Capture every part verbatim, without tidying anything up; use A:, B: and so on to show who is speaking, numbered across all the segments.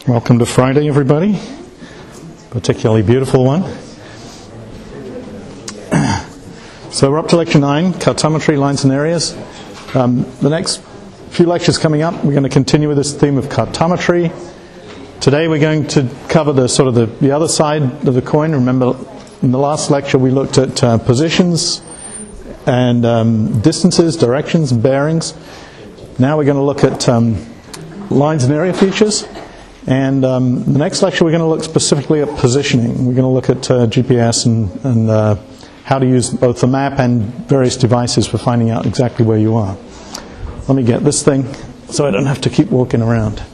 A: Welcome to Friday, everybody. Particularly beautiful one. So we're up to lecture nine, cartometry, lines and areas. Um, the next few lectures coming up, we're going to continue with this theme of cartometry. Today we're going to cover the sort of the, the other side of the coin. Remember, in the last lecture we looked at uh, positions and um, distances, directions, and bearings. Now we're going to look at um, lines and area features. And um, the next lecture we're going to look specifically at positioning. We're going to look at uh, G P S and, and uh, how to use both the map and various devices for finding out exactly where you are. Let me get this thing so I don't have to keep walking around.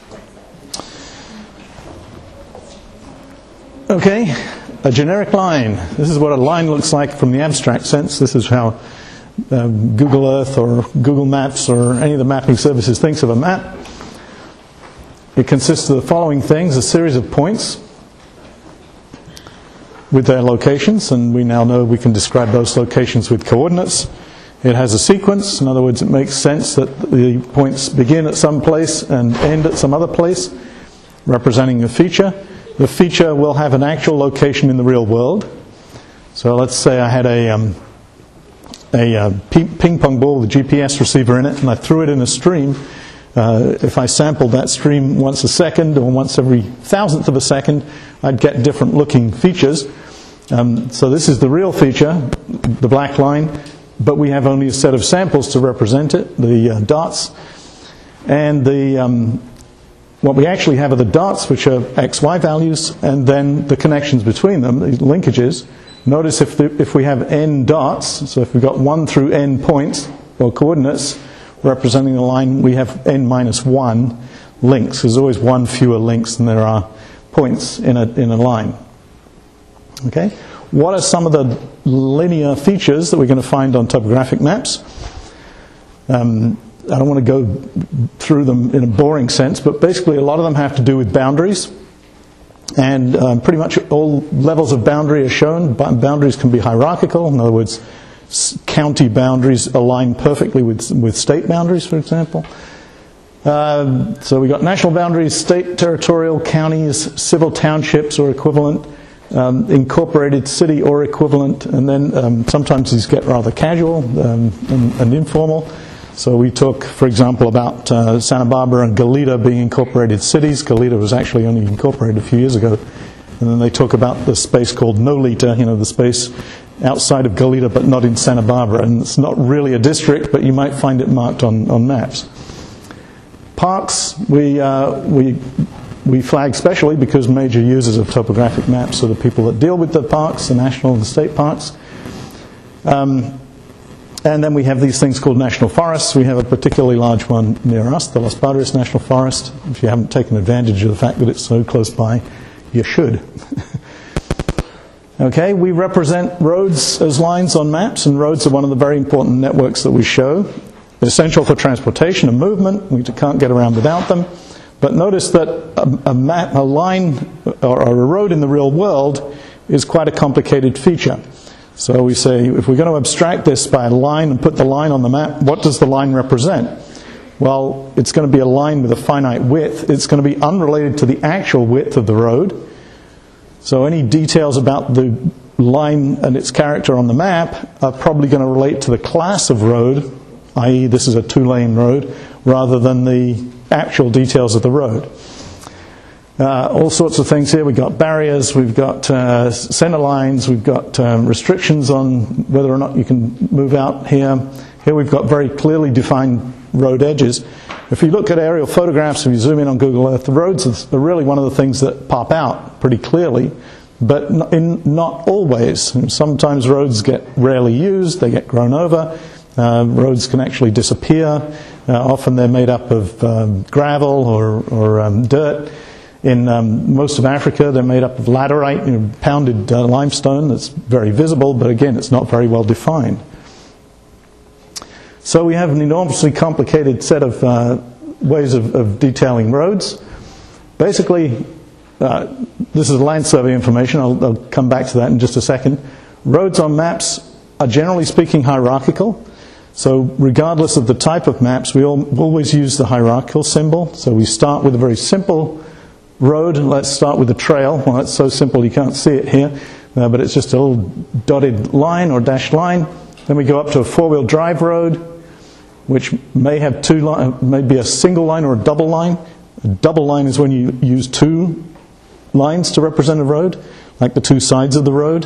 A: Okay, a generic line. This is what a line looks like from the abstract sense. This is how uh, Google Earth or Google Maps or any of the mapping services thinks of a map. It consists of the following things: a series of points with their locations, and we now know we can describe those locations with coordinates. It has a sequence. In other words, it makes sense that the points begin at some place and end at some other place, representing a feature. The feature will have an actual location in the real world. So let's say I had a, um, a uh, ping pong ball with a G P S receiver in it, and I threw it in a stream. Uh, if I sampled that stream once a second or once every thousandth of a second, I'd get different looking features. Um, so this is the real feature, the black line, but we have only a set of samples to represent it, the uh, dots. And the um, what we actually have are the dots, which are x, y values, and then the connections between them, these linkages. Notice if, the, if we have n dots, so if we've got one through n points or coordinates representing the line, we have n minus one links. There's always one fewer links than there are points in a, in a line. Okay? What are some of the linear features that we're going to find on topographic maps? Um, I don't want to go through them in a boring sense, but basically a lot of them have to do with boundaries. And um, pretty much all levels of boundary are shown. Boundaries can be hierarchical, in other words, county boundaries align perfectly with, with state boundaries, for example. Uh, so we've got national boundaries, state, territorial, counties, civil townships or equivalent, um, incorporated city or equivalent, and then um, sometimes these get rather casual um, and, and informal. So we talk, for example, about uh, Santa Barbara and Goleta being incorporated cities. Goleta was actually only incorporated a few years ago. And then they talk about the space called Nolita, you know, the space outside of Goleta but not in Santa Barbara. And it's not really a district, but you might find it marked on, on maps. Parks, we, uh, we, we flag specially because major users of topographic maps are the people that deal with the parks, the national and the state parks. Um, and then we have these things called national forests. We have a particularly large one near us, the Los Padres National Forest. If you haven't taken advantage of the fact that it's so close by, you should. Okay, we represent roads as lines on maps, and roads are one of the very important networks that we show. They're essential for transportation and movement. We can't get around without them. But notice that a, a, map, a line or, or a road in the real world is quite a complicated feature. So we say, if we're going to abstract this by a line and put the line on the map, what does the line represent? Well, it's going to be a line with a finite width. It's going to be unrelated to the actual width of the road. So any details about the line and its character on the map are probably going to relate to the class of road, that is this is a two-lane road, rather than the actual details of the road. Uh, all sorts of things here. We've got barriers, we've got uh, center lines, we've got um, restrictions on whether or not you can move out here. Here we've got very clearly defined road edges. If you look at aerial photographs, if you zoom in on Google Earth, the roads are really one of the things that pop out pretty clearly, but in, not always. Sometimes roads get rarely used, they get grown over. Uh, roads can actually disappear. Uh, often they're made up of um, gravel or, or um, dirt. In um, most of Africa, they're made up of laterite, you know, pounded uh, limestone that's very visible, but again, it's not very well defined. So we have an enormously complicated set of uh, ways of, of detailing roads. Basically, uh, this is land survey information. I'll, I'll come back to that in just a second. Roads on maps are generally speaking hierarchical. So regardless of the type of maps, we all, always use the hierarchical symbol. So we start with a very simple road, let's start with the trail. Well, it's so simple you can't see it here, uh, but it's just a little dotted line or dashed line. Then we go up to a four-wheel drive road, which may have two line, maybe a single line or a double line. A double line is when you use two lines to represent a road, like the two sides of the road.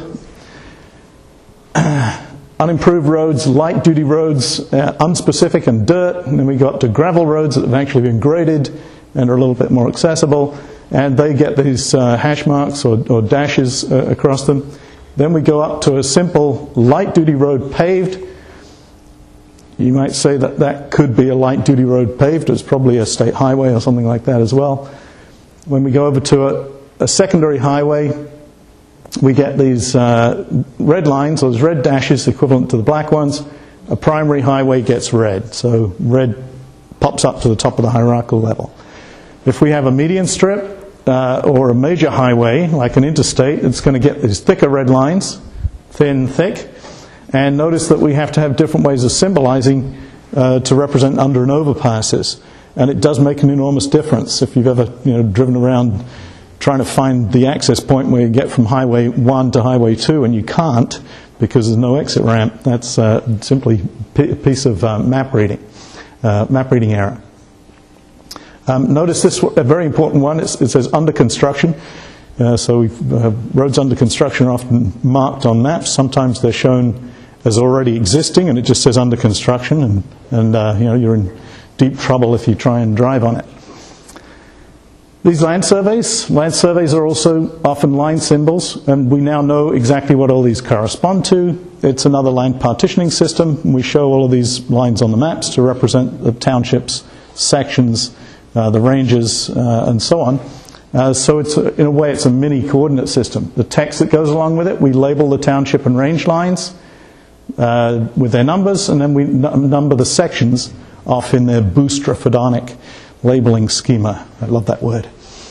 A: Unimproved roads, light-duty roads, uh, unspecific and dirt. And then we go up to gravel roads that have actually been graded and are a little bit more accessible. And they get these uh, hash marks or, or dashes uh, across them. Then we go up to a simple light-duty road paved. You might say that that could be a light-duty road paved. It's probably a state highway or something like that as well. When we go over to a, a secondary highway, we get these uh, red lines, or those red dashes equivalent to the black ones. A primary highway gets red, so red pops up to the top of the hierarchical level. If we have a median strip uh, or a major highway, like an interstate, it's going to get these thicker red lines, thin, thick. And notice that we have to have different ways of symbolizing uh, to represent under and overpasses. And it does make an enormous difference if you've ever you know, driven around trying to find the access point where you get from Highway one to Highway two, and you can't because there's no exit ramp. That's uh, simply a piece of uh, map reading, uh, map reading error. Um, notice this, a very important one, it's, it says under construction. Uh, so we've, uh, roads under construction are often marked on maps. Sometimes they're shown as already existing, and it just says under construction, and, and uh, you know, you're in deep trouble if you try and drive on it. These land surveys, land surveys are also often line symbols, and we now know exactly what all these correspond to. It's another land partitioning system. We show all of these lines on the maps to represent the townships, sections, uh, the ranges, uh, and so on. Uh, so it's a, in a way it's a mini coordinate system. The text that goes along with it, we label the township and range lines uh, with their numbers, and then we n- number the sections off in their boustrophedonic labeling schema. I love that word.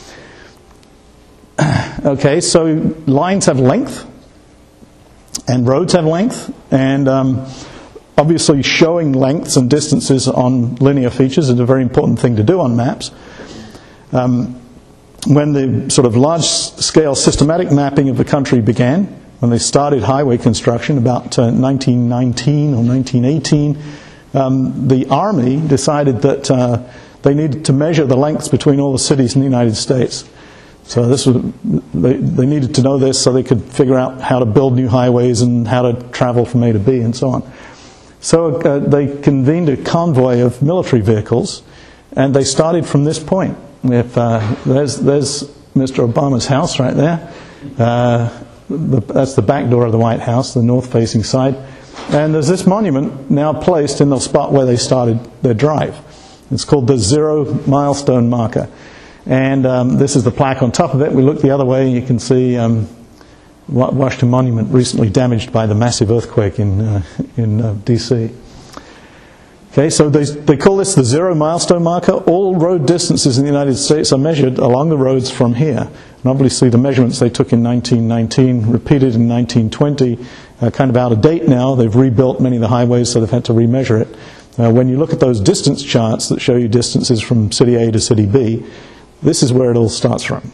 A: Okay, so lines have length, and roads have length, and um, obviously showing lengths and distances on linear features is a very important thing to do on maps. Um, when the sort of large-scale systematic mapping of the country began, when they started highway construction about uh, nineteen nineteen or nineteen eighteen, um, the Army decided that uh, they needed to measure the lengths between all the cities in the United States. So this was, they, they needed to know this so they could figure out how to build new highways and how to travel from A to B and so on. So uh, they convened a convoy of military vehicles, and they started from this point. If uh, there's, there's Mister Obama's house right there. Uh, the, that's the back door of the White House, the north-facing side. And there's this monument now placed in the spot where they started their drive. It's called the Zero Milestone Marker. And um, this is the plaque on top of it. We look the other way and you can see um, Washington Monument recently damaged by the massive earthquake in, uh, in uh, D C Okay, so they, they call this the Zero Milestone Marker. All road distances in the United States are measured along the roads from here. And obviously the measurements they took in nineteen nineteen, repeated in nineteen twenty, are kind of out of date now. They've rebuilt many of the highways, so they've had to remeasure it. Uh, when you look at those distance charts that show you distances from city A to city B, this is where it all starts from.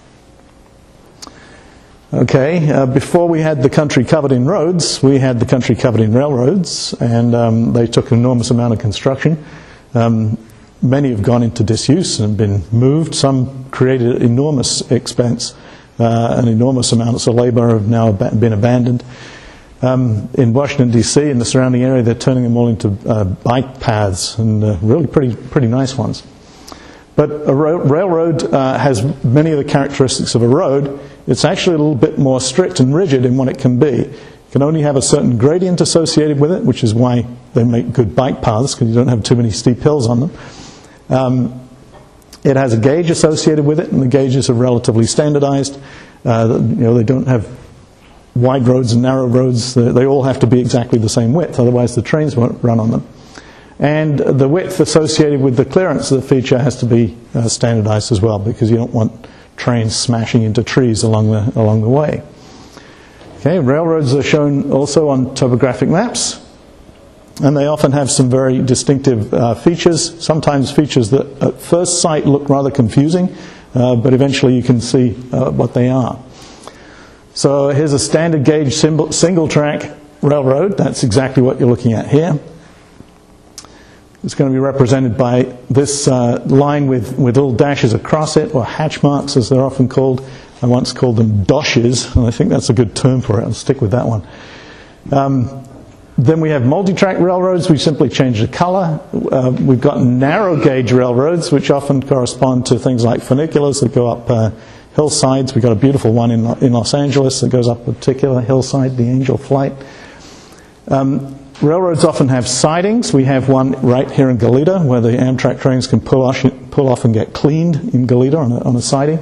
A: Okay, uh, before we had the country covered in roads, we had the country covered in railroads, and um, they took an enormous amount of construction. Um, many have gone into disuse and been moved. Some created enormous expense, uh, and enormous amounts of labour have now ab- been abandoned. Um, in Washington, D C, in the surrounding area, they're turning them all into uh, bike paths, and uh, really pretty, pretty nice ones. But a ro- railroad uh, has many of the characteristics of a road. It's actually a little bit more strict and rigid in what it can be. It can only have a certain gradient associated with it, which is why they make good bike paths, because you don't have too many steep hills on them. Um, it has a gauge associated with it, and the gauges are relatively standardized. Uh, you know, they don't have wide roads and narrow roads. They, they all have to be exactly the same width, otherwise the trains won't run on them. And the width associated with the clearance of the feature has to be uh, standardized as well, because you don't want trains smashing into trees along the along the way. Okay, railroads are shown also on topographic maps, and they often have some very distinctive uh, features, sometimes features that at first sight look rather confusing, uh, but eventually you can see uh, what they are. So here's a standard gauge single track railroad. That's exactly what you're looking at here. It's going to be represented by this uh, line with, with little dashes across it, or hatch marks as they're often called. I once called them doshes, and I think that's a good term for it. I'll stick with that one. Um, then we have multi-track railroads. We simply change the colour. Uh, we've got narrow gauge railroads, which often correspond to things like funiculars that go up uh, hillsides. We've got a beautiful one in, in Los Angeles that goes up a particular hillside, the Angel Flight. Um, Railroads often have sidings. We have one right here in Goleta where the Amtrak trains can pull off, pull off and get cleaned in Goleta on a, on a siding.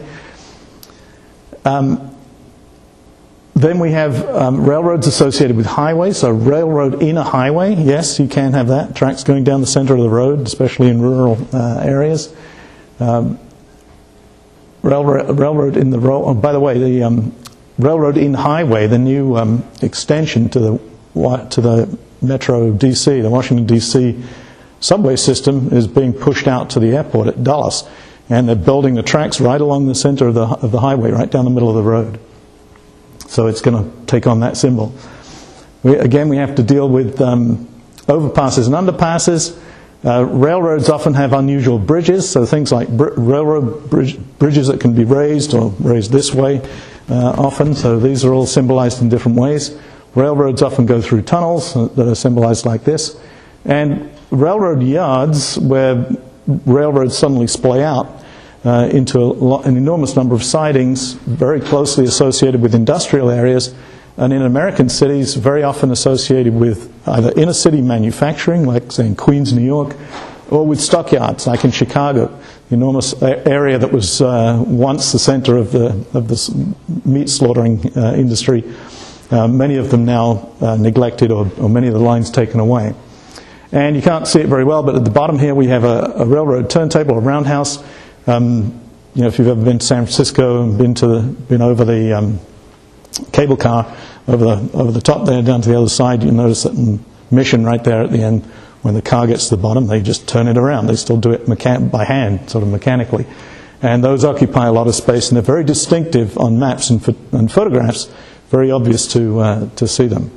A: Um, then we have um, railroads associated with highways. So railroad in a highway, yes, you can have that. Tracks going down the center of the road, especially in rural uh, areas. Um, railroad, railroad in the road. Oh, by the way, the um, railroad in highway, the new um, extension to the to the Metro D C, the Washington D C subway system, is being pushed out to the airport at Dulles, and they're building the tracks right along the center of the of the highway, right down the middle of the road. So it's going to take on that symbol. We, again, we have to deal with um, overpasses and underpasses. Uh, railroads often have unusual bridges, so things like br- railroad bridge, bridges that can be raised or raised this way uh, often. So these are all symbolized in different ways. Railroads often go through tunnels that are symbolized like this. And railroad yards, where railroads suddenly splay out uh, into a lo- an enormous number of sidings, very closely associated with industrial areas, and in American cities, very often associated with either inner-city manufacturing, like, say, in Queens, New York, or with stockyards, like in Chicago, the enormous area that was uh, once the center of the, of the meat slaughtering uh, industry. Uh, many of them now uh, neglected, or, or many of the lines taken away. And you can't see it very well, but at the bottom here we have a, a railroad turntable, a roundhouse. Um, you know, if you've ever been to San Francisco and been to the, been over the um, cable car over the over the top there down to the other side, you'll notice that in Mission right there at the end, when the car gets to the bottom, they just turn it around. They still do it mechan- by hand, sort of mechanically. And those occupy a lot of space, and they're very distinctive on maps and, ph- and photographs. Very obvious to uh, to see them.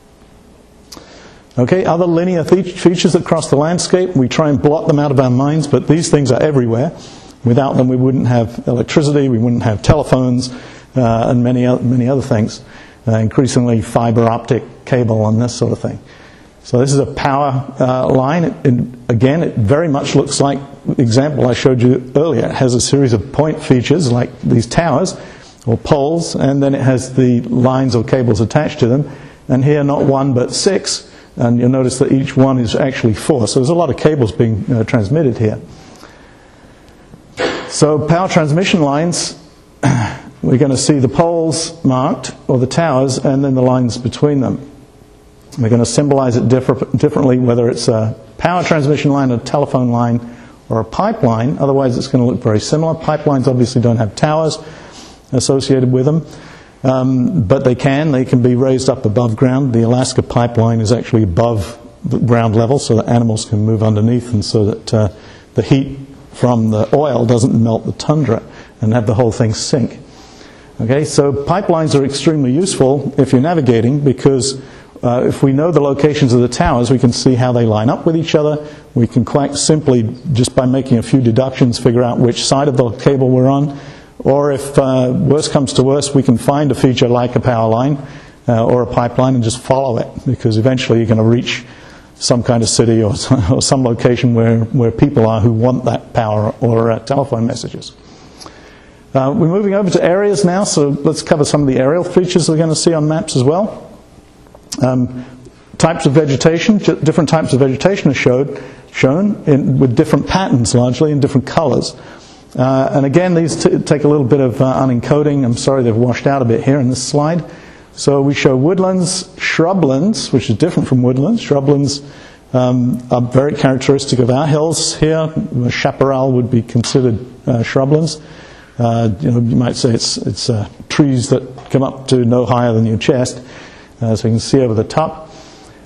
A: Okay, other linear fe- features that cross the landscape, we try and blot them out of our minds, but these things are everywhere. Without them, we wouldn't have electricity, we wouldn't have telephones, uh, and many other, many other things. Uh, increasingly, fiber optic cable and this sort of thing. So this is a power uh, line. It, it, again, it very much looks like the example I showed you earlier. It has a series of point features like these towers, or poles, and then it has the lines or cables attached to them. And here, not one but six, and you'll notice that each one is actually four. So there's a lot of cables being uh, transmitted here. So power transmission lines, we're going to see the poles marked, or the towers, and then the lines between them. We're going to symbolize it differ- differently, whether it's a power transmission line, a telephone line, or a pipeline. Otherwise, it's going to look very similar. Pipelines obviously don't have towers associated with them, um, but they can. They can be raised up above ground. The Alaska pipeline is actually above the ground level, so that animals can move underneath, and so that uh, the heat from the oil doesn't melt the tundra and have the whole thing sink. Okay, so pipelines are extremely useful if you're navigating, because uh, if we know the locations of the towers, we can see how they line up with each other. We can quite simply, just by making a few deductions, figure out which side of the cable we're on. Or if uh, worse comes to worse, we can find a feature like a power line uh, or a pipeline and just follow it, because eventually you're going to reach some kind of city or, or some location where, where people are who want that power or uh, telephone messages. Uh, we're moving over to areas now, so let's cover some of the aerial features we're going to see on maps as well. Um, types of vegetation, different types of vegetation are showed, shown in, with different patterns largely and different colours. Uh, and again, these t- take a little bit of uh, unencoding. I'm sorry they've washed out a bit here in this slide. So we show woodlands, shrublands, which is different from woodlands. Shrublands um, are very characteristic of our hills here. Chaparral would be considered uh, shrublands. Uh, you know, you might say it's it's uh, trees that come up to no higher than your chest, uh, so you can see over the top.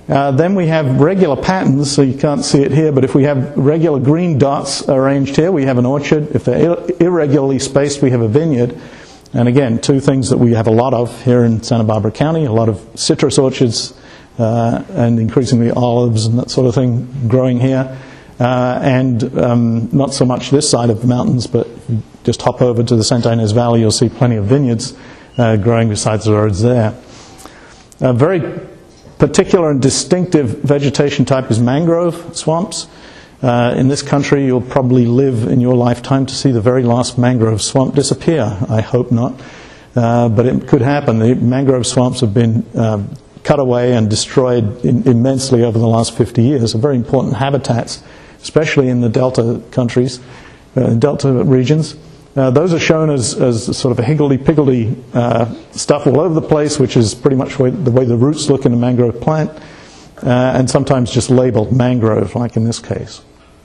A: Uh, then we have regular patterns, so you can't see it here, but if we have regular green dots arranged here, we have an orchard. If they're ir- irregularly spaced, we have a vineyard. And again, two things that we have a lot of here in Santa Barbara County, a lot of citrus orchards uh, and increasingly olives and that sort of thing growing here. Uh, and um, not so much this side of the mountains, but if you just hop over to the Santa Ynez Valley, you'll see plenty of vineyards uh, growing beside the roads there. A very particular and distinctive vegetation type is mangrove swamps. Uh, in this country, you'll probably live in your lifetime to see the very last mangrove swamp disappear. I hope not, uh, but it could happen. The mangrove swamps have been uh, cut away and destroyed in, immensely over the last fifty years. They're very important habitats, especially in the delta countries, uh, delta regions. Uh, those are shown as, as sort of a higgledy-piggledy uh, stuff all over the place, which is pretty much way, the way the roots look in a mangrove plant, uh, and sometimes just labeled mangrove, like in this case.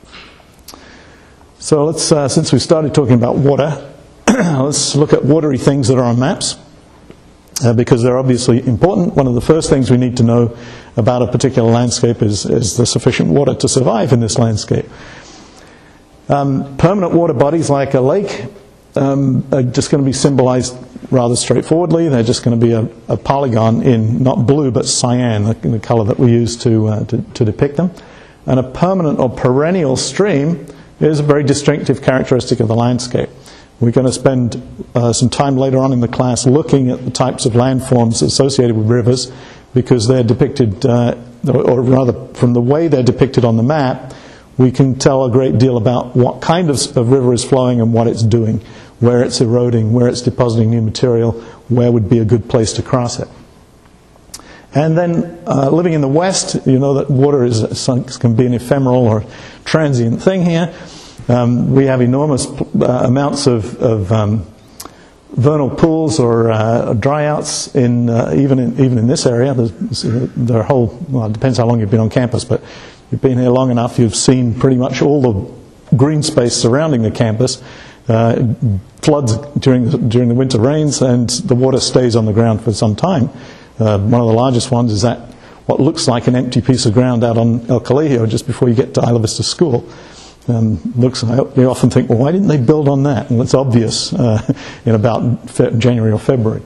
A: So let's, uh, since we started talking about water, let's look at watery things that are on maps, uh, because they're obviously important. One of the first things we need to know about a particular landscape is, is the sufficient water to survive in this landscape. Um, permanent water bodies like a lake um, are just going to be symbolized rather straightforwardly. They're just going to be a, a polygon in not blue but cyan, the, the color that we use to, uh, to, to depict them. And a permanent or perennial stream is a very distinctive characteristic of the landscape. We're going to spend uh, some time later on in the class looking at the types of landforms associated with rivers, because they're depicted, uh, or rather from the way they're depicted on the map, we can tell a great deal about what kind of, of river is flowing and what it's doing, where it's eroding, where it's depositing new material, where would be a good place to cross it. And then uh, living in the West, you know that water is can be an ephemeral or transient thing here. Um, we have enormous uh, amounts of, of um, vernal pools or uh, dryouts in uh, even in even in this area. There's, there are whole well, it depends how long you've been on campus, but you've been here long enough, you've seen pretty much all the green space surrounding the campus. Uh, floods during the, during the winter rains, and the water stays on the ground for some time. Uh, one of the largest ones is that what looks like an empty piece of ground out on El Colegio just before you get to Isla Vista School. Um, looks, you often think, well, why didn't they build on that? Well, it's obvious uh, in about fe- January or February.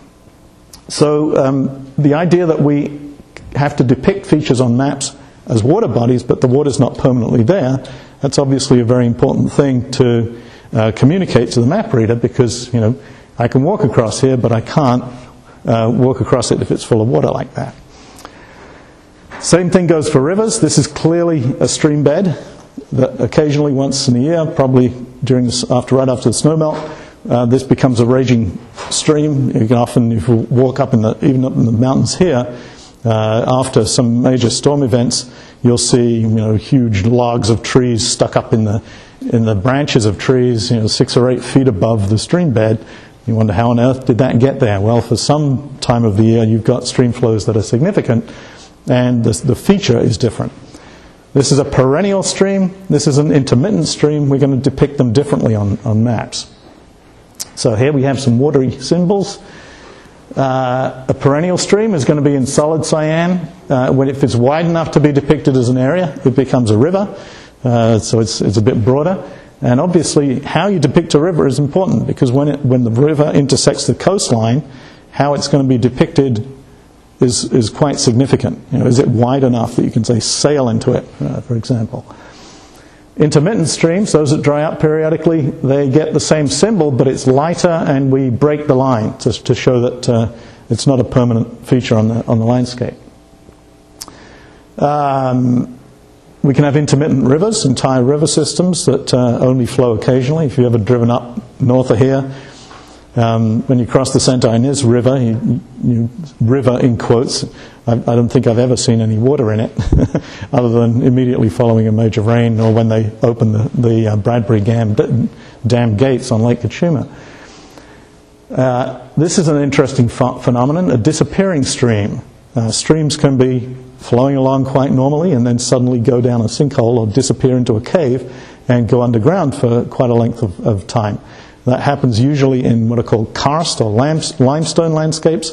A: So um, the idea that we have to depict features on maps as water bodies, but the water's not permanently there, that's obviously a very important thing to uh, communicate to the map reader, because, you know, I can walk across here, but I can't uh, walk across it if it's full of water like that. Same thing goes for rivers. This is clearly a stream bed that occasionally, once in a year, probably during this, after right after the snowmelt, uh, this becomes a raging stream. You can often, if you walk up in the even up in the mountains here, uh, after some major storm events, you'll see, you know, huge logs of trees stuck up in the in the branches of trees, you know, six or eight feet above the stream bed. You wonder, how on earth did that get there? Well, for some time of the year, you've got stream flows that are significant, and the, the feature is different. This is a perennial stream. This is an intermittent stream. We're going to depict them differently on, on maps. So here we have some watery symbols. Uh, a perennial stream is going to be in solid cyan. Uh, when if it's wide enough to be depicted as an area, it becomes a river. Uh, so it's, it's a bit broader. And obviously, how you depict a river is important, because when it, when the river intersects the coastline, how it's going to be depicted is is quite significant. You know, is it wide enough that you can say sail into it, uh, for example? Intermittent streams, those that dry up periodically, they get the same symbol, but it's lighter, and we break the line to, to show that uh, it's not a permanent feature on the on the landscape. Um, we can have intermittent rivers, entire river systems that uh, only flow occasionally. If you've ever driven up north of here, Um, when you cross the Santa Ynez River, you, you, river in quotes, I, I don't think I've ever seen any water in it, other than immediately following a major rain, or when they open the, the uh, Bradbury Dam, Dam gates on Lake Kachuma. Uh, this is an interesting ph- phenomenon, a disappearing stream. Uh, streams can be flowing along quite normally and then suddenly go down a sinkhole or disappear into a cave and go underground for quite a length of, of time. That happens usually in what are called karst or limestone landscapes.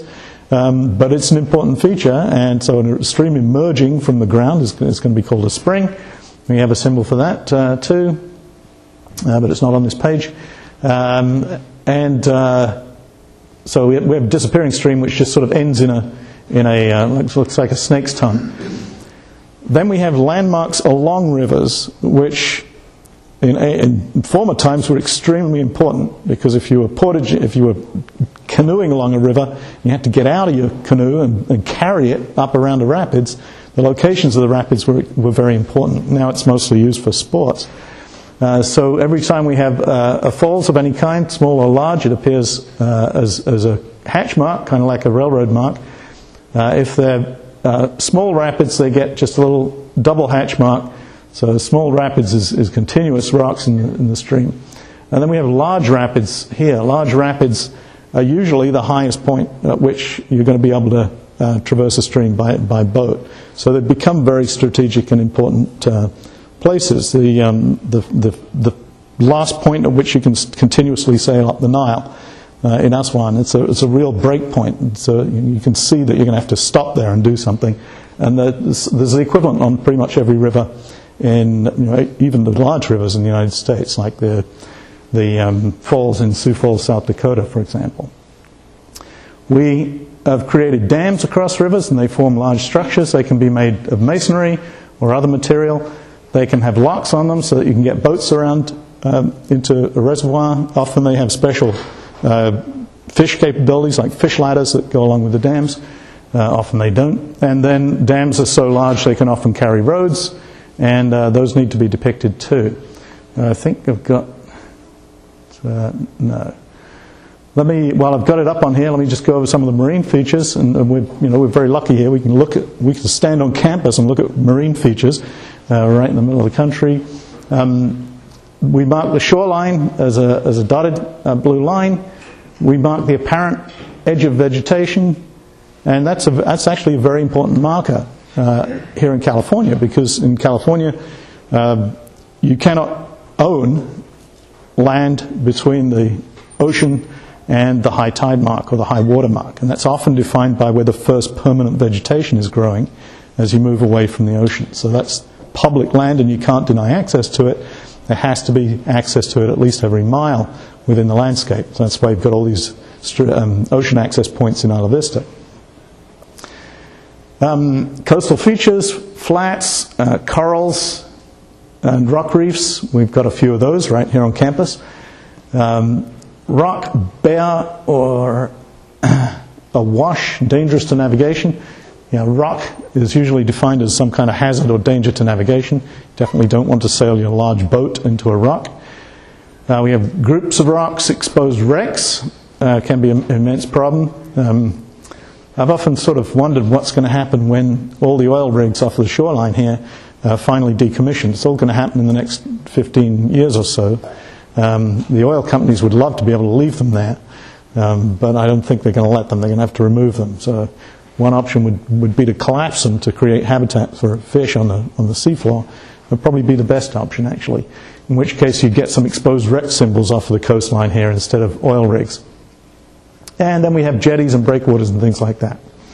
A: Um, but it's an important feature, and so a stream emerging from the ground is, is going to be called a spring. We have a symbol for that uh, too, uh, but it's not on this page. Um, and uh, so we have, we have a disappearing stream which just sort of ends in a, in a uh, looks like a snake's tongue. Then we have landmarks along rivers, which in, in former times were extremely important, because if you were portage, if you were canoeing along a river, you had to get out of your canoe and, and carry it up around the rapids. The locations of the rapids were, were very important. Now it's mostly used for sports. Uh, so every time we have uh, a falls of any kind, small or large, it appears uh, as, as a hatch mark, kind of like a railroad mark. Uh, if they're uh, small rapids, they get just a little double hatch mark. So small rapids is, is continuous rocks in the, in the stream. And then we have large rapids here. Large rapids are usually the highest point at which you're going to be able to uh, traverse a stream by, by boat. So they become very strategic and important uh, places. The, um, the, the, the last point at which you can continuously sail up the Nile uh, in Aswan, it's a, it's a real break point. So you can see that you're going to have to stop there and do something. And there's, there's the equivalent on pretty much every river in, you know, even the large rivers in the United States, like the the um, falls in Sioux Falls, South Dakota, for example. We have created dams across rivers, and they form large structures. They can be made of masonry or other material. They can have locks on them so that you can get boats around um, into a reservoir. Often they have special uh, fish capabilities, like fish ladders that go along with the dams. Uh, often they don't. And then dams are so large they can often carry roads, and uh, those need to be depicted too. Uh, I think I've got... Uh, no. Let me, while I've got it up on here, let me just go over some of the marine features. And, and we're, you know, we're very lucky here. We can look at, we can stand on campus and look at marine features uh, right in the middle of the country. Um, we mark the shoreline as a as a dotted uh, blue line. We mark the apparent edge of vegetation, and that's a, that's actually a very important marker uh, here in California, because in California uh, you cannot own land between the ocean and the high tide mark or the high water mark, and that's often defined by where the first permanent vegetation is growing as you move away from the ocean. So that's public land, and you can't deny access to it. There has to be access to it at least every mile within the landscape. So that's why you've got all these um, ocean access points in Isla Vista. Um, coastal features, flats, uh, corals, and rock reefs. We've got a few of those right here on campus. Um, rock, bare, or awash, dangerous to navigation. You know, rock is usually defined as some kind of hazard or danger to navigation. Definitely don't want to sail your large boat into a rock. Uh, we have groups of rocks, exposed wrecks. Uh, can be an immense problem. Um, I've often sort of wondered what's going to happen when all the oil rigs off the shoreline here Uh, finally decommissioned. It's all going to happen in the next fifteen years or so. Um, the oil companies would love to be able to leave them there, um, but I don't think they're going to let them. They're going to have to remove them. So one option would, would be to collapse them to create habitat for fish on the on the seafloor. It would probably be the best option, actually, in which case you'd get some exposed wreck symbols off of the coastline here instead of oil rigs. And then we have jetties and breakwaters and things like that.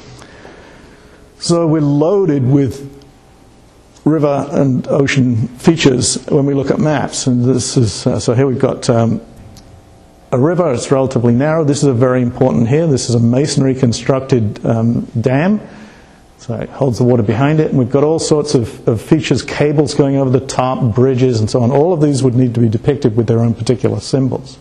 A: So we're loaded with river and ocean features when we look at maps. And this is uh, so here we've got um, a river. It's relatively narrow. This is a very important here. This is a masonry constructed um, dam, so it holds the water behind it. And we've got all sorts of, of features, cables going over the top, bridges, and so on. All of these would need to be depicted with their own particular symbols.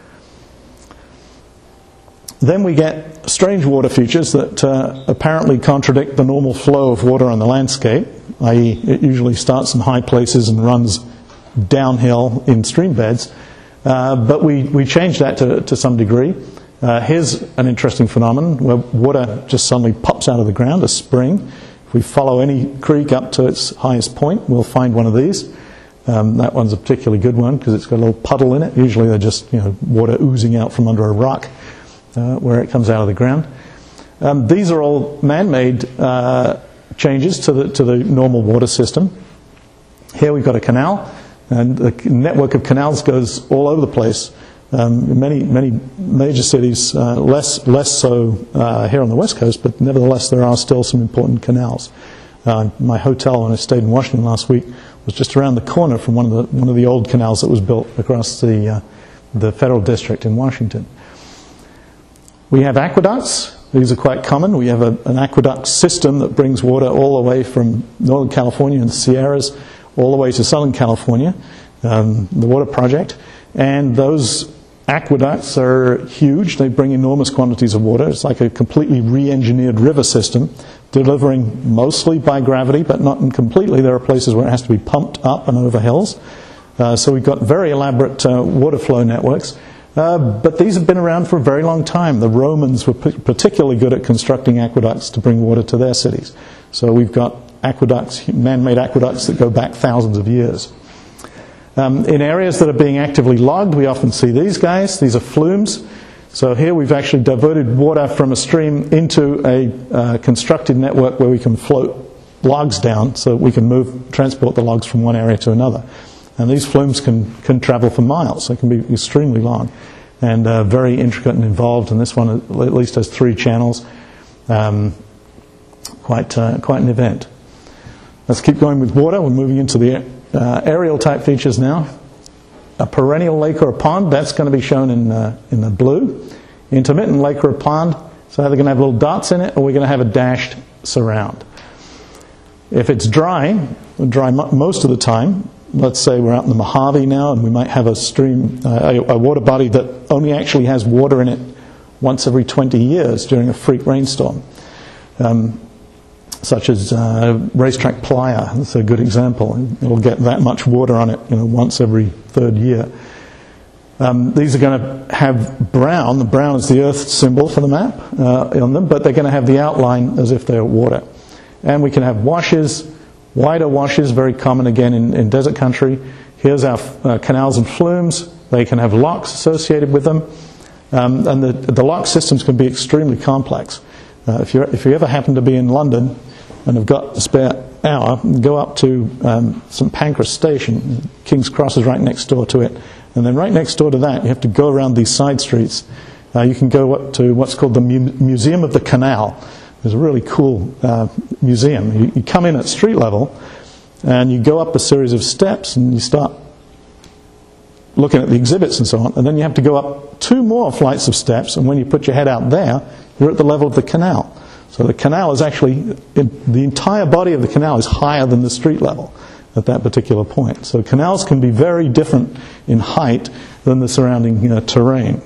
A: Then we get strange water features that uh, apparently contradict the normal flow of water on the landscape, that is it usually starts in high places and runs downhill in stream beds. Uh, but we, we change that to, to some degree. Uh, here's an interesting phenomenon where water just suddenly pops out of the ground, a spring. If we follow any creek up to its highest point, we'll find one of these. Um, that one's a particularly good one because it's got a little puddle in it. Usually they're just, you know, water oozing out from under a rock uh, where it comes out of the ground. Um, these are all man-made uh, changes to the to the normal water system. Here we've got a canal, and the network of canals goes all over the place Um, many many major cities, uh, less less so uh, here on the West Coast, but nevertheless there are still some important canals. Uh, my hotel when I stayed in Washington last week was just around the corner from one of the one of the old canals that was built across the uh, the federal district in Washington. We have aqueducts. These are quite common. We have a, an aqueduct system that brings water all the way from Northern California and the Sierras all the way to Southern California, um, the water project. And those aqueducts are huge. They bring enormous quantities of water. It's like a completely re-engineered river system, delivering mostly by gravity, but not completely. There are places where it has to be pumped up and over hills. Uh, so we've got very elaborate uh, water flow networks. Uh, but these have been around for a very long time. The Romans were p- particularly good at constructing aqueducts to bring water to their cities. So we've got aqueducts, man-made aqueducts that go back thousands of years. Um, in areas that are being actively logged, we often see these guys. These are flumes. So here we've actually diverted water from a stream into a uh, constructed network where we can float logs down so we can move, transport the logs from one area to another. And these flumes can, can travel for miles. They can be extremely long and uh, very intricate and involved. And this one at least has three channels. Um, quite, uh, quite an event. Let's keep going with water. We're moving into the uh, aerial type features now. A perennial lake or a pond, that's going to be shown in, uh, in the blue. Intermittent lake or a pond, so either going to have little dots in it or we're going to have a dashed surround. If it's dry, dry most of the time, let's say we're out in the Mojave now and we might have a stream, uh, a, a water body that only actually has water in it once every twenty years during a freak rainstorm. Um, such as uh, Racetrack Playa, that's a good example. It'll get that much water on it, you know, once every third year. Um, these are going to have brown. The brown is the Earth symbol for the map uh, on them, but they're going to have the outline as if they're water. And we can have washes, wider washes, very common again in, in desert country. Here's our uh, canals and flumes. They can have locks associated with them. Um, and the, the lock systems can be extremely complex. Uh, if, you're, if you ever happen to be in London and have got a spare hour, go up to um, St Pancras Station. King's Cross is right next door to it. And then right next door to that, you have to go around these side streets. Uh, you can go up to what's called the Mu- Museum of the Canal. It's a really cool uh, museum. You, you come in at street level and you go up a series of steps and you start looking at the exhibits and so on. And then you have to go up two more flights of steps, and when you put your head out there, you're at the level of the canal. So the canal is actually, it, the entire body of the canal is higher than the street level at that particular point. So canals can be very different in height than the surrounding you know, terrain.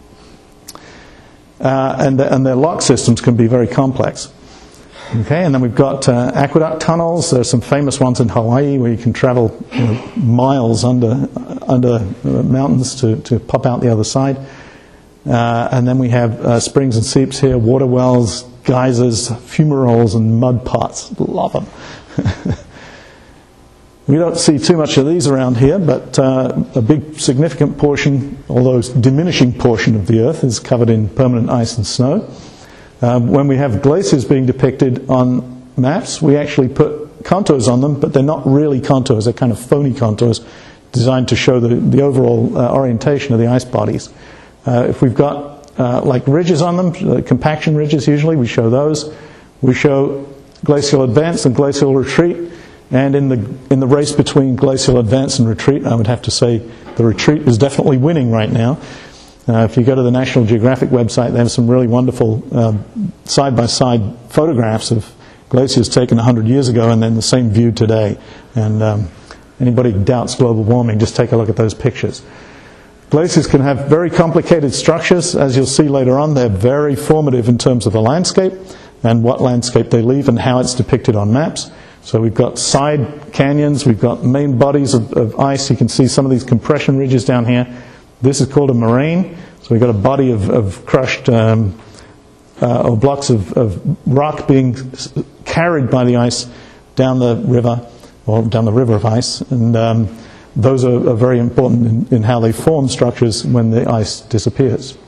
A: Uh, and, and their lock systems can be very complex. Okay, and then we've got uh, aqueduct tunnels. There's some famous ones in Hawaii where you can travel you know, miles under under uh, mountains to, to pop out the other side. Uh, and then we have uh, springs and seeps here, water wells, geysers, fumaroles, and mud pots. Love them. We don't see too much of these around here, but uh, a big significant portion, although diminishing portion of the Earth, is covered in permanent ice and snow. Uh, when we have glaciers being depicted on maps, we actually put contours on them, but they're not really contours. They're kind of phony contours designed to show the, the overall uh, orientation of the ice bodies. Uh, if we've got uh, like ridges on them, uh, compaction ridges usually, we show those. We show glacial advance and glacial retreat. And in the in the race between glacial advance and retreat, I would have to say the retreat is definitely winning right now. Uh, if you go to the National Geographic website, they have some really wonderful uh, side-by-side photographs of glaciers taken one hundred years ago and then the same view today. And um, anybody who doubts global warming, just take a look at those pictures. Glaciers can have very complicated structures. As you'll see later on, they're very formative in terms of the landscape and what landscape they leave and how it's depicted on maps. So we've got side canyons, we've got main bodies of, of ice. You can see some of these compression ridges down here. This is called a moraine. So we've got a body of, of crushed um, uh, or blocks of, of rock being carried by the ice down the river, or down the river of ice. And um, those are, are very important in, in how they form structures when the ice disappears.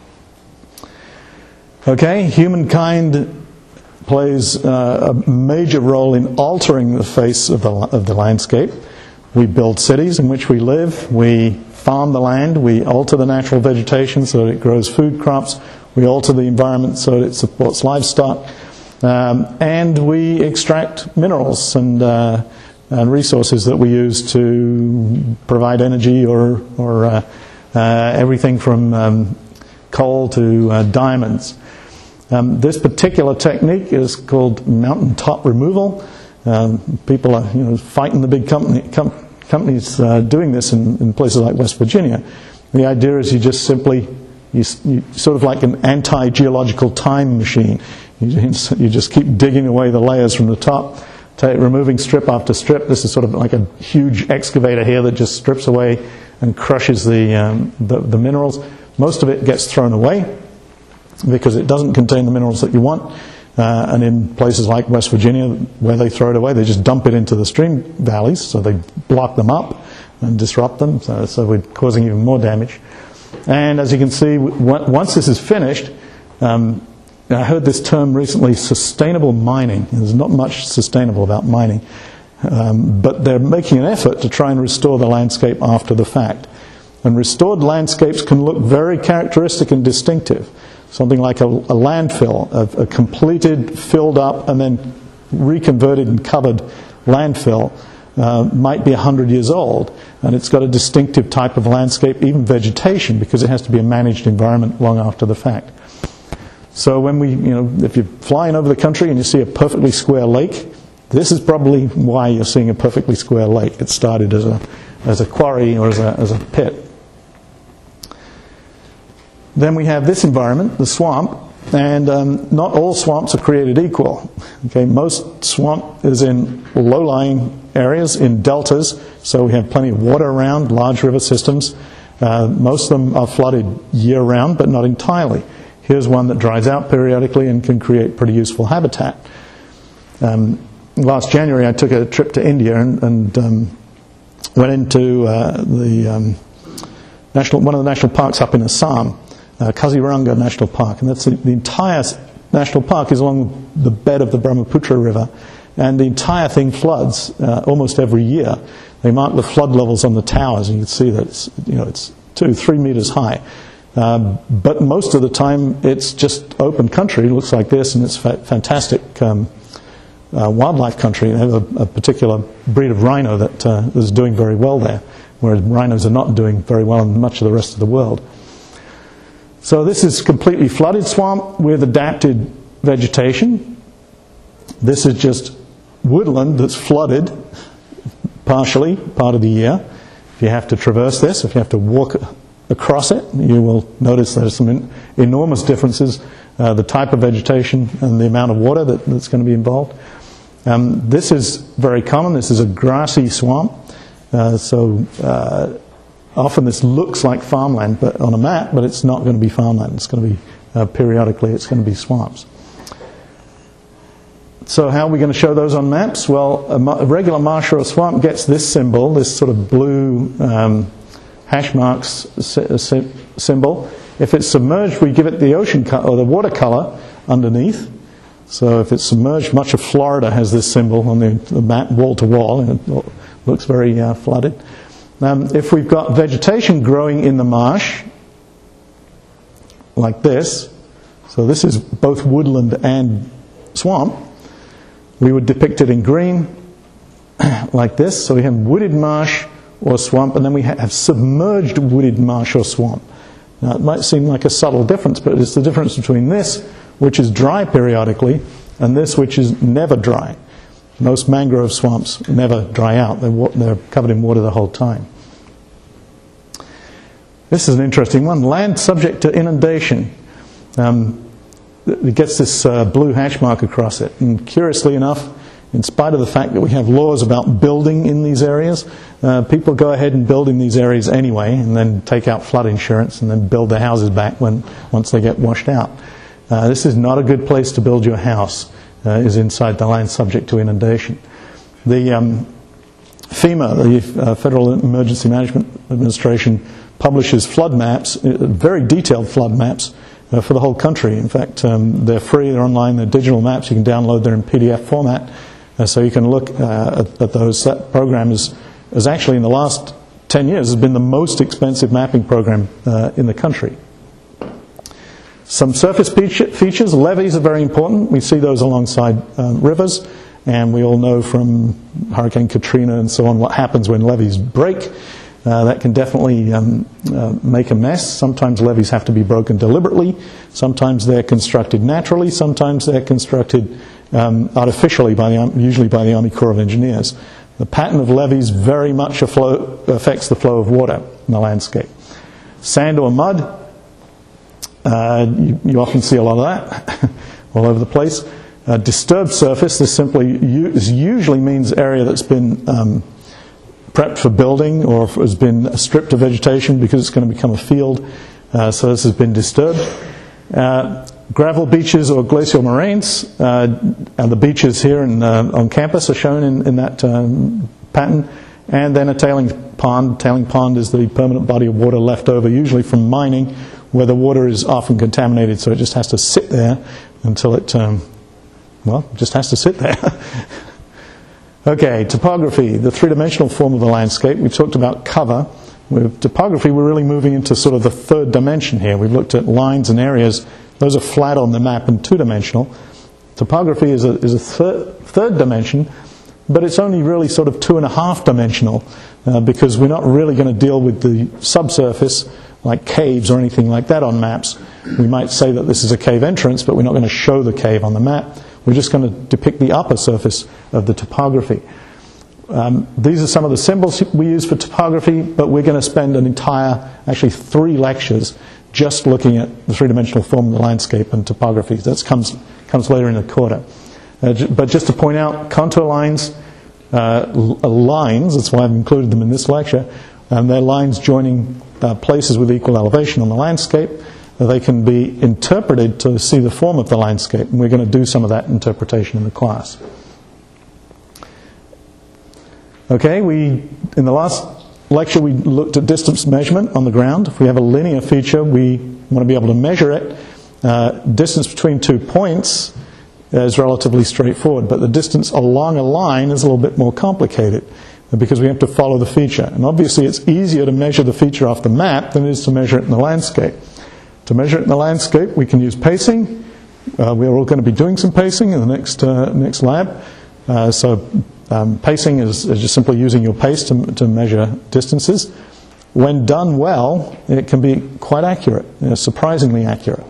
A: Okay, humankind plays uh, a major role in altering the face of the, of the landscape. We build cities in which we live. We farm the land, we alter the natural vegetation so that it grows food crops, we alter the environment so that it supports livestock, um, and we extract minerals and, uh, and resources that we use to provide energy or, or uh, uh, everything from um, coal to uh, diamonds. Um, this particular technique is called mountaintop removal. Um, people are you know, fighting the big company, com- companies uh, doing this in, in places like West Virginia. The idea is you just simply, you, you sort of like an anti-geological time machine. You, you just keep digging away the layers from the top, take, removing strip after strip. This is sort of like a huge excavator here that just strips away and crushes the, um, the, the minerals. Most of it gets thrown away because it doesn't contain the minerals that you want. Uh, and in places like West Virginia, where they throw it away, they just dump it into the stream valleys, so they block them up and disrupt them, so, so we're causing even more damage. And as you can see, w- once this is finished, um, I heard this term recently, sustainable mining. There's not much sustainable about mining, um, but they're making an effort to try and restore the landscape after the fact. And restored landscapes can look very characteristic and distinctive. Something like a, a landfill, a, a completed, filled up, and then reconverted and covered landfill uh, might be one hundred years old, and it's got a distinctive type of landscape, even vegetation, because it has to be a managed environment long after the fact. So when we, you know, if you're flying over the country and you see a perfectly square lake, this is probably why you're seeing a perfectly square lake. It started as a as a quarry or as a as a pit. Then we have this environment, the swamp, and um, not all swamps are created equal. Okay, most swamp is in low-lying areas, in deltas, so we have plenty of water around, large river systems. Uh, most of them are flooded year-round, but not entirely. Here's one that dries out periodically and can create pretty useful habitat. Um, last January I took a trip to India and, and um, went into uh, the um, national, one of the national parks up in Assam. Uh, Kaziranga National Park, and that's the, the entire national park is along the bed of the Brahmaputra River, and the entire thing floods uh, almost every year. They mark the flood levels on the towers, and you can see that it's you know it's two, three meters high. Um, but most of the time, it's just open country. It looks like this, and it's fa- fantastic um, uh, wildlife country. They have a, a particular breed of rhino that uh, is doing very well there, whereas rhinos are not doing very well in much of the rest of the world. So this is completely flooded swamp with adapted vegetation. This is just woodland that's flooded partially, part of the year. If you have to traverse this, if you have to walk across it, you will notice there's some in, enormous differences, uh, the type of vegetation and the amount of water that, that's going to be involved. Um, this is very common. This is a grassy swamp. Uh, so uh, often this looks like farmland but on a map, but it's not going to be farmland. It's going to be, uh, periodically, it's going to be swamps. So how are we going to show those on maps? Well, a, ma- a regular marsh or a swamp gets this symbol, this sort of blue um, hash marks sy- sy- symbol. If it's submerged, we give it the ocean co- or the water color underneath. So if it's submerged, much of Florida has this symbol on the, the map, wall to wall, and it looks very uh, flooded. Um, if we've got vegetation growing in the marsh, like this, so this is both woodland and swamp, we would depict it in green, like this. So we have wooded marsh or swamp, and then we have submerged wooded marsh or swamp. Now it might seem like a subtle difference, but it's the difference between this, which is dry periodically, and this, which is never dry. Most mangrove swamps never dry out. They're, wa- they're covered in water the whole time. This is an interesting one. Land subject to inundation. Um, it gets this uh, blue hash mark across it. And curiously enough, in spite of the fact that we have laws about building in these areas, uh, people go ahead and build in these areas anyway, and then take out flood insurance and then build their houses back when once they get washed out. Uh, this is not a good place to build your house, uh, is inside the land subject to inundation. The um, FEMA, the uh, Federal Emergency Management Administration, publishes flood maps, very detailed flood maps uh, for the whole country. In fact, um, they're free, they're online, they're digital maps, you can download them in P D F format, uh, so you can look uh, at, at those. That program is, is actually in the last ten years has been the most expensive mapping program uh, in the country. Some surface features, levees are very important. We see those alongside um, rivers, and we all know from Hurricane Katrina and so on what happens when levees break. Uh, that can definitely um, uh, make a mess. Sometimes levees have to be broken deliberately. Sometimes they're constructed naturally. Sometimes they're constructed um, artificially, by the, usually by the Army Corps of Engineers. The pattern of levees very much aflow, affects the flow of water in the landscape. Sand or mud, uh, you, you often see a lot of that all over the place. Uh, disturbed surface, this simply this usually means area that's been um, prepped for building or has been stripped of vegetation because it's going to become a field, uh, so this has been disturbed. Uh, gravel beaches or glacial moraines, uh, and the beaches here in, uh, on campus are shown in, in that um, pattern, and then a tailing pond. Tailing pond is the permanent body of water left over, usually from mining, where the water is often contaminated, so it just has to sit there until it, um, well, just has to sit there. Okay, topography, the three-dimensional form of the landscape. We talked about cover. With topography, we're really moving into sort of the third dimension here. We've looked at lines and areas. Those are flat on the map and two-dimensional. Topography is a, is a thir- third dimension, but it's only really sort of two and a half dimensional uh, because we're not really going to deal with the subsurface like caves or anything like that on maps. We might say that this is a cave entrance, but we're not going to show the cave on the map. We're just going to depict the upper surface of the topography. Um, these are some of the symbols we use for topography, but we're going to spend an entire, actually three lectures just looking at the three-dimensional form of the landscape and topography. That comes, comes later in the quarter. Uh, j- but just to point out, contour lines, uh, l- lines, that's why I've included them in this lecture, and they're lines joining uh, places with equal elevation on the landscape. They can be interpreted to see the form of the landscape, and we're going to do some of that interpretation in the class. Okay, we in the last lecture we looked at distance measurement on the ground. If we have a linear feature, we want to be able to measure it. Uh, distance between two points is relatively straightforward, but the distance along a line is a little bit more complicated because we have to follow the feature. And obviously it's easier to measure the feature off the map than it is to measure it in the landscape. To measure it in the landscape, we can use pacing. Uh, we're all going to be doing some pacing in the next uh, next lab. Uh, so um, pacing is, is just simply using your pace to, to measure distances. When done well, it can be quite accurate, you know, surprisingly accurate.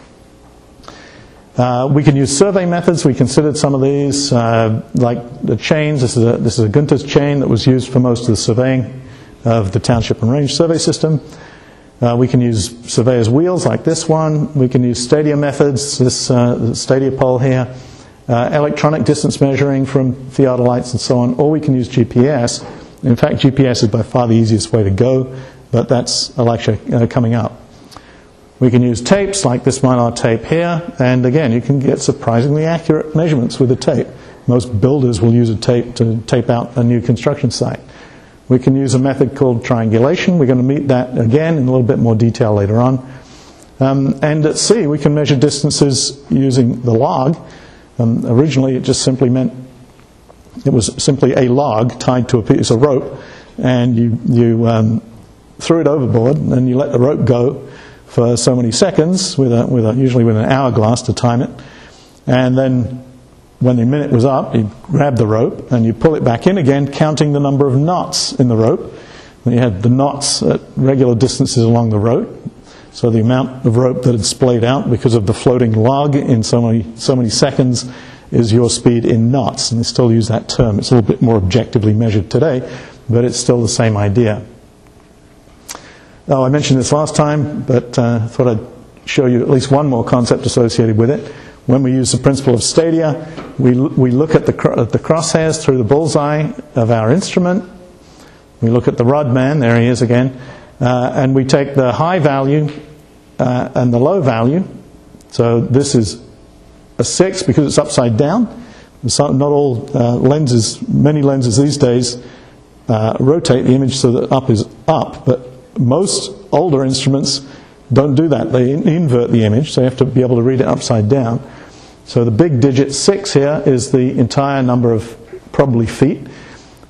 A: Uh, we can use survey methods. We considered some of these, uh, like the chains. This is a, this is a Gunter's chain that was used for most of the surveying of the township and range survey system. Uh, we can use surveyor's wheels like this one. We can use stadia methods, this uh, stadia pole here, uh, electronic distance measuring from theodolites and so on, or we can use G P S. In fact, G P S is by far the easiest way to go, but that's a lecture uh, coming up. We can use tapes like this Mylar tape here, and again, you can get surprisingly accurate measurements with a tape. Most builders will use a tape to tape out a new construction site. We can use a method called triangulation. We're going to meet that again in a little bit more detail later on. Um, and at sea, we can measure distances using the log. Um, originally, it just simply meant it was simply a log tied to a piece of rope, and you, you um, threw it overboard, and you let the rope go for so many seconds, with a, with a, usually with an hourglass to time it. And then when the minute was up, you grab the rope and you pull it back in again, counting the number of knots in the rope. And you had the knots at regular distances along the rope. So the amount of rope that had splayed out because of the floating log in so many so many seconds is your speed in knots. And they still use that term. It's a little bit more objectively measured today, but it's still the same idea. Oh, I mentioned this last time, but I uh, thought I'd show you at least one more concept associated with it. When we use the principle of stadia, we we look at the at the crosshairs through the bullseye of our instrument. We look at the rod man, there he is again, uh, and we take the high value uh, and the low value. So this is a six because it's upside down. So not all uh, lenses, many lenses these days uh, rotate the image so that up is up, but most older instruments don't do that. They invert the image, so you have to be able to read it upside down. So the big digit six here is the entire number of probably feet.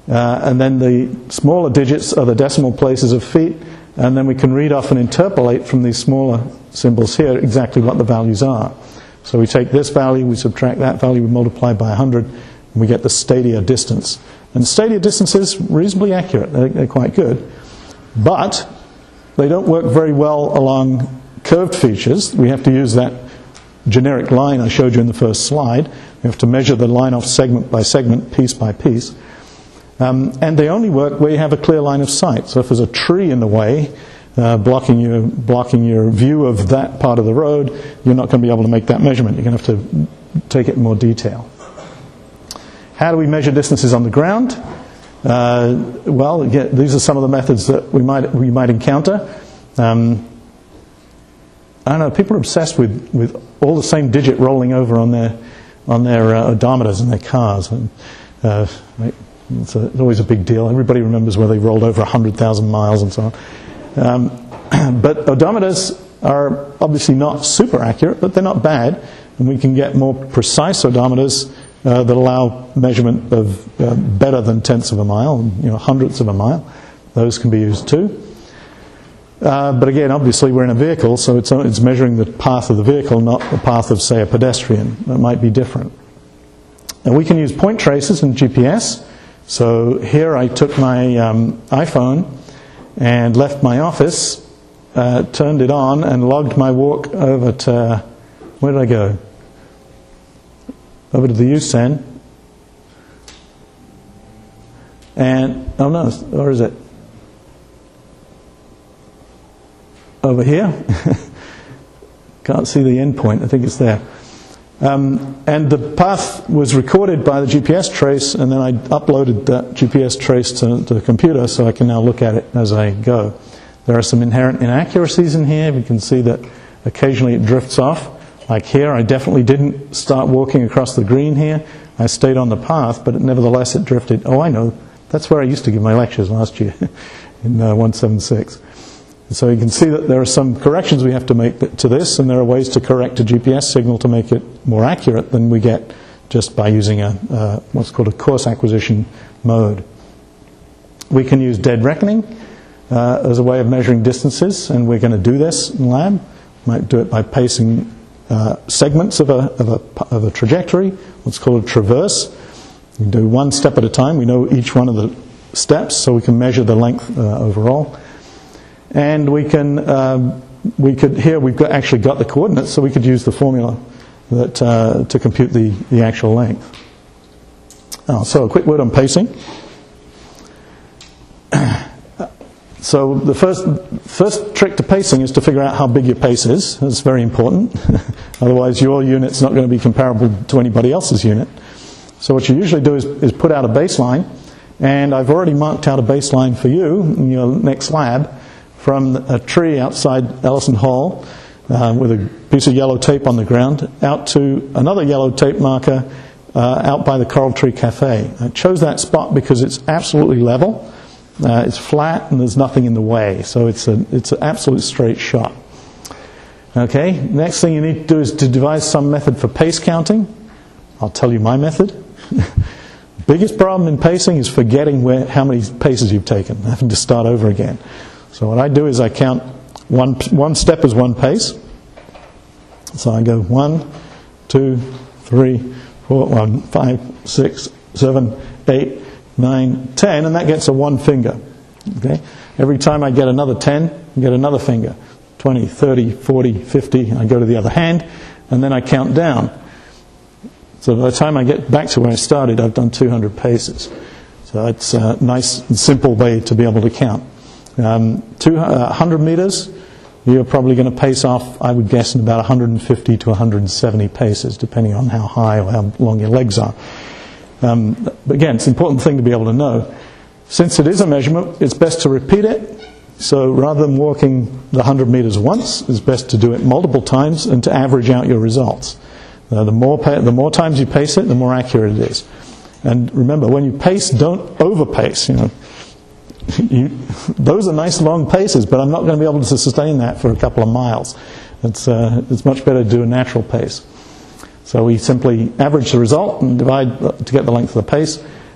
A: Uh, and then the smaller digits are the decimal places of feet, and then we can read off and interpolate from these smaller symbols here exactly what the values are. So we take this value, we subtract that value, we multiply by one hundred, and we get the stadia distance. And stadia distance is reasonably accurate, they're, they're quite good. But they don't work very well along curved features. We have to use that generic line I showed you in the first slide. We have to measure the line off segment by segment, piece by piece. Um, and they only work where you have a clear line of sight. So if there's a tree in the way, uh, blocking your, blocking your view of that part of the road, you're not going to be able to make that measurement. You're going to have to take it in more detail. How do we measure distances on the ground? Uh, well, again, these are some of the methods that we might, we might encounter. Um, I don't know, people are obsessed with, with all the same digit rolling over on their, on their uh, odometers in their cars. And, uh, It's, a, it's always a big deal. Everybody remembers where they rolled over one hundred thousand miles and so on. Um, but odometers are obviously not super accurate, but they're not bad. And we can get more precise odometers uh, that allow measurement of uh, better than tenths of a mile, you know, hundredths of a mile. Those can be used too. Uh, but again, obviously we're in a vehicle, so it's, it's measuring the path of the vehicle, not the path of, say, a pedestrian. That might be different. And we can use point traces in G P S. So here I took my um, iPhone and left my office, uh, turned it on and logged my walk over to, where did I go? Over to the U S E N. And, oh no, where is it? Over here. Can't see the end point, I think it's there. Um, and the path was recorded by the G P S trace, and then I uploaded that G P S trace to, to the computer, so I can now look at it as I go. There are some inherent inaccuracies in here. We can see that occasionally it drifts off. Like here, I definitely didn't start walking across the green here. I stayed on the path, but it, nevertheless it drifted. Oh, I know. That's where I used to give my lectures last year in uh, one seventy-six. So you can see that there are some corrections we have to make to this, and there are ways to correct a G P S signal to make it more accurate than we get just by using a uh, what's called a coarse acquisition mode. We can use dead reckoning uh, as a way of measuring distances, and we're going to do this in lab. We might do it by pacing uh, segments of a, of, a, of a trajectory, what's called a traverse. We can do one step at a time. We know each one of the steps, so we can measure the length uh, overall. And we can, um, we could, here we've got, actually got the coordinates, so we could use the formula that, uh, to compute the, the actual length. Oh, so a quick word on pacing. So the first, first trick to pacing is to figure out how big your pace is. That's very important. Otherwise your unit's not going to be comparable to anybody else's unit. So what you usually do is, is put out a baseline, and I've already marked out a baseline for you in your next lab, from a tree outside Ellison Hall uh, with a piece of yellow tape on the ground out to another yellow tape marker uh, out by the Coral Tree Cafe. I chose that spot because it's absolutely level, uh, it's flat, and there's nothing in the way, so it's a it's an absolute straight shot. Okay, next thing you need to do is to devise some method for pace counting. I'll tell you my method. Biggest problem in pacing is forgetting where how many paces you've taken, having to start over again. So what I do is I count one one step as one pace. So I go one, two, three, four, one, five, six, seven, eight, nine, ten, and that gets a one finger. Okay. Every time I get another ten, I get another finger. twenty, thirty, forty, fifty, I go to the other hand, and then I count down. So by the time I get back to where I started, I've done two hundred paces. So it's a nice and simple way to be able to count. Um, two, uh, one hundred meters, you're probably going to pace off, I would guess, in about one hundred fifty to one hundred seventy paces, depending on how high or how long your legs are. Um, but again, it's an important thing to be able to know. Since it is a measurement, it's best to repeat it. So rather than walking the one hundred meters once, it's best to do it multiple times and to average out your results. Uh, the more pa- the more times you pace it, the more accurate it is. And remember, when you pace, don't overpace. You know. You, those are nice long paces, but I'm not going to be able to sustain that for a couple of miles. It's, uh, it's much better to do a natural pace. So we simply average the result and divide to get the length of the pace,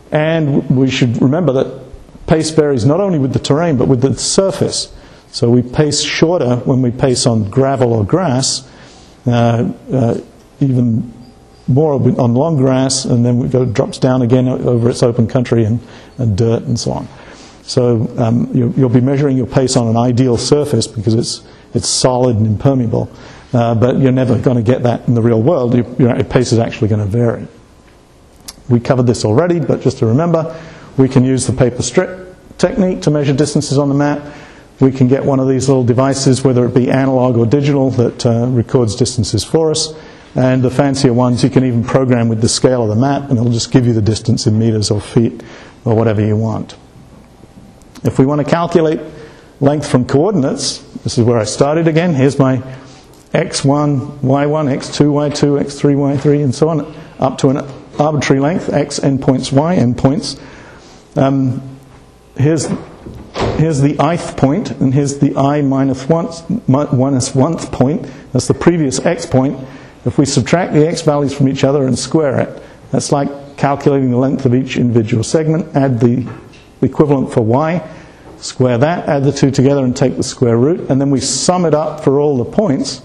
A: And we should remember that pace varies not only with the terrain but with the surface. So we pace shorter when we pace on gravel or grass, uh, uh, even more on long grass, and then it go, drops down again over its open country and, and dirt and so on. So um, you, you'll be measuring your pace on an ideal surface because it's it's solid and impermeable, uh, but you're never going to get that in the real world. Your, your pace is actually going to vary. We covered this already, but just to remember, we can use the paper strip technique to measure distances on the map. We can get one of these little devices, whether it be analog or digital, that uh, records distances for us. And the fancier ones you can even program with the scale of the map, and it'll just give you the distance in meters or feet or whatever you want. If we want to calculate length from coordinates, this is where I started again. Here's my x one, y one, x two, y two, x three, y three, and so on, up to an arbitrary length, x endpoints, y endpoints. Um, here's Here's the ith point, and here's the I minus one point. That's the previous x point. If we subtract the x values from each other and square it, that's like calculating the length of each individual segment. Add the equivalent for y, square that, add the two together and take the square root, and then we sum it up for all the points.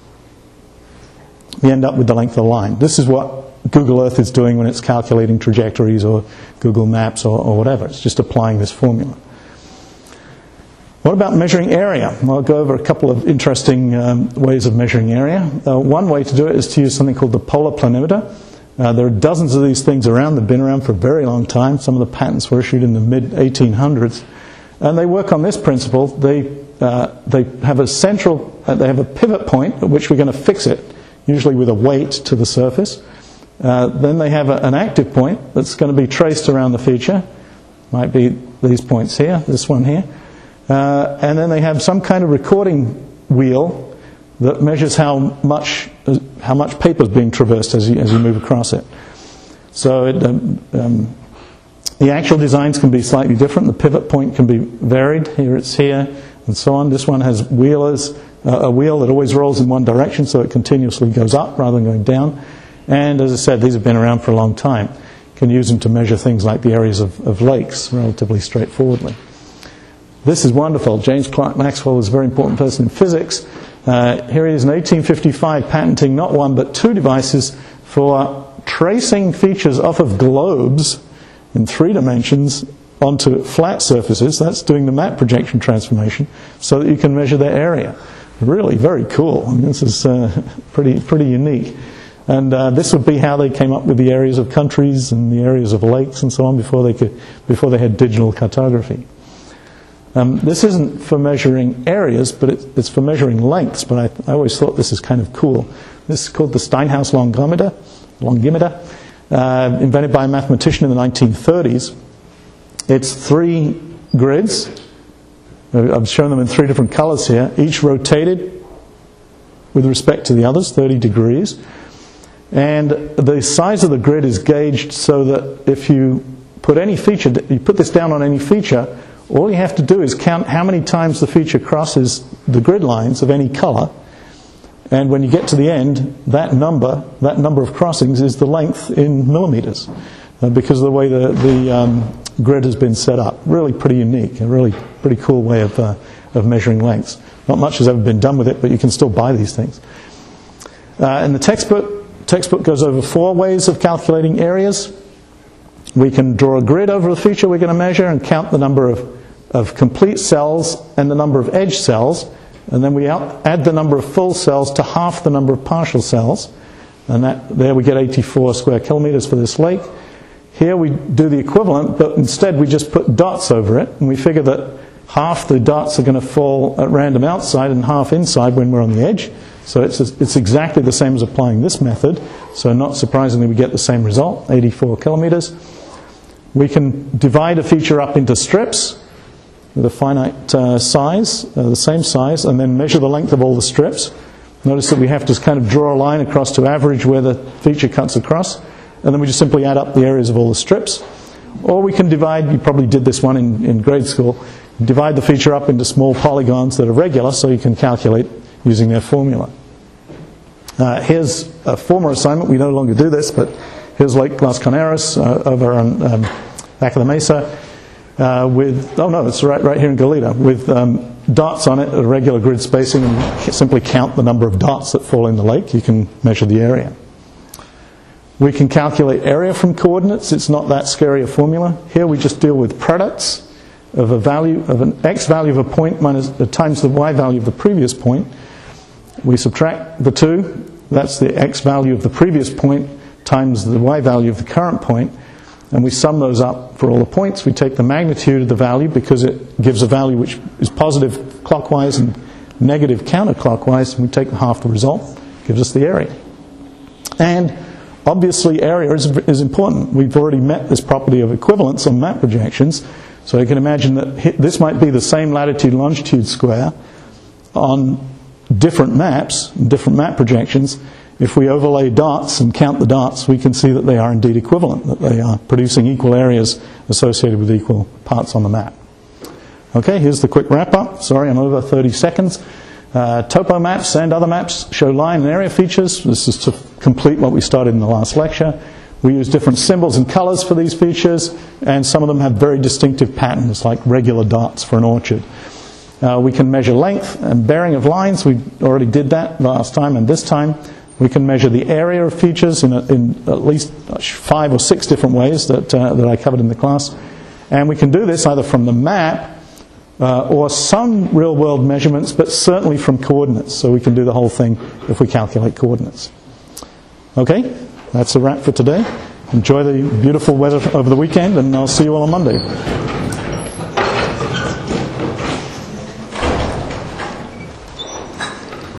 A: We end up with the length of the line. This is what Google Earth is doing when it's calculating trajectories or Google Maps or, or whatever. It's just applying this formula. What about measuring area? Well, I'll go over a couple of interesting um, ways of measuring area. Uh, one way to do it is to use something called the polar planimeter. Uh, there are dozens of these things around. They've been around for a very long time. Some of the patents were issued in the mid eighteen hundreds. And they work on this principle. They, uh, they have a central, uh, they have a pivot point at which we're going to fix it, usually with a weight to the surface. Uh, then they have a, an active point that's going to be traced around the feature. Might be these points here, this one here. Uh, and then they have some kind of recording wheel that measures how much uh, how much paper is being traversed as you, as you move across it. So it, um, um, the actual designs can be slightly different. The pivot point can be varied. Here it's here, and so on. This one has wheelers, uh, a wheel that always rolls in one direction, so it continuously goes up rather than going down. And as I said, these have been around for a long time. You can use them to measure things like the areas of, of lakes relatively straightforwardly. This is wonderful. James Clerk Maxwell was a very important person in physics. Uh, here he is in eighteen fifty-five patenting not one but two devices for tracing features off of globes in three dimensions onto flat surfaces. That's doing the map projection transformation so that you can measure their area. Really very cool. I mean, this is uh, pretty pretty unique. And uh, this would be how they came up with the areas of countries and the areas of lakes and so on before they could before they had digital cartography. Um, this isn't for measuring areas, but it, it's for measuring lengths. But I, I always thought this is kind of cool. This is called the Steinhaus longimeter, longimeter, uh, invented by a mathematician in the nineteen thirties. It's three grids. I've shown them in three different colors here, each rotated with respect to the others, thirty degrees. And the size of the grid is gauged so that if you put any feature, you put this down on any feature, all you have to do is count how many times the feature crosses the grid lines of any color, and when you get to the end, that number, that number of crossings is the length in millimeters, uh, because of the way the, the um, grid has been set up. Really pretty unique, a really pretty cool way of, uh, of measuring lengths. Not much has ever been done with it, but you can still buy these things. Uh, in the textbook, textbook goes over four ways of calculating areas. We can draw a grid over the feature we're going to measure and count the number of, of complete cells and the number of edge cells, and then we out, add the number of full cells to half the number of partial cells, and that, there we get eighty-four square kilometers for this lake. Here we do the equivalent, but instead we just put dots over it, and we figure that half the dots are going to fall at random outside and half inside when we're on the edge. So it's, it's exactly the same as applying this method. So not surprisingly we get the same result, eighty-four kilometers. We can divide a feature up into strips with a finite uh, size, uh, the same size, and then measure the length of all the strips. Notice that we have to kind of draw a line across to average where the feature cuts across, and then we just simply add up the areas of all the strips. Or we can divide, you probably did this one in, in grade school, divide the feature up into small polygons that are regular so you can calculate using their formula. Uh, here's a former assignment. We no longer do this, but here's Lake Las Caneras uh, over on um, back of the mesa, uh, with, oh no, it's right, right here in Goleta, with um, dots on it at a regular grid spacing, and simply count the number of dots that fall in the lake. You can measure the area. We can calculate area from coordinates. It's not that scary a formula. Here we just deal with products of a value of an x value of a point minus uh, times the y value of the previous point. We subtract the two. That's the x value of the previous point times the y value of the current point, and we sum those up for all the points. We take the magnitude of the value because it gives a value which is positive clockwise and negative counterclockwise, and we take half the result. Gives us the area. And obviously area is, is important. We've already met this property of equivalence on map projections, so you can imagine that this might be the same latitude longitude square on different maps, different map projections. If we overlay dots and count the dots, we can see that they are indeed equivalent, that they are producing equal areas associated with equal parts on the map. Okay, here's the quick wrap-up. Sorry, I'm over thirty seconds. Uh, topo maps and other maps show line and area features. This is to complete what we started in the last lecture. We use different symbols and colours for these features, and some of them have very distinctive patterns, like regular dots for an orchard. Uh, we can measure length and bearing of lines. We already did that last time and this time. We can measure the area of features in, a, in at least five or six different ways that, uh, that I covered in the class. And we can do this either from the map uh, or some real-world measurements, but certainly from coordinates. So we can do the whole thing if we calculate coordinates. Okay, that's a wrap for today. Enjoy the beautiful weather over the weekend, and I'll see you all on Monday.